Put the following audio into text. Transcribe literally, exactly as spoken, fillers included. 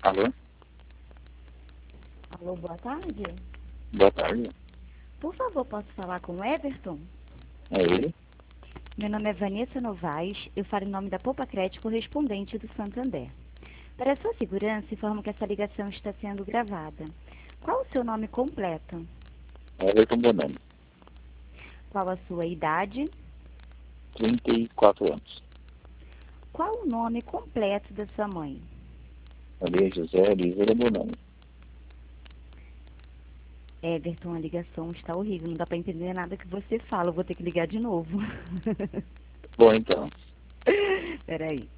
Alô? Alô, boa tarde. Boa tarde. Por favor, posso falar com o Everton? É ele? Meu nome é Vanessa Novaes, eu falo em nome da Poupa Crédito correspondente do Santander. Para sua segurança, informo que essa ligação está sendo gravada. Qual o seu nome completo? Everton Bonani. Qual a sua idade? trinta e quatro anos. Qual o nome completo da sua mãe? Maria José Oliveira Bonani. Everton, a ligação está horrível, não dá para entender nada que você fala, eu vou ter que ligar de novo. Bom, então. Peraí.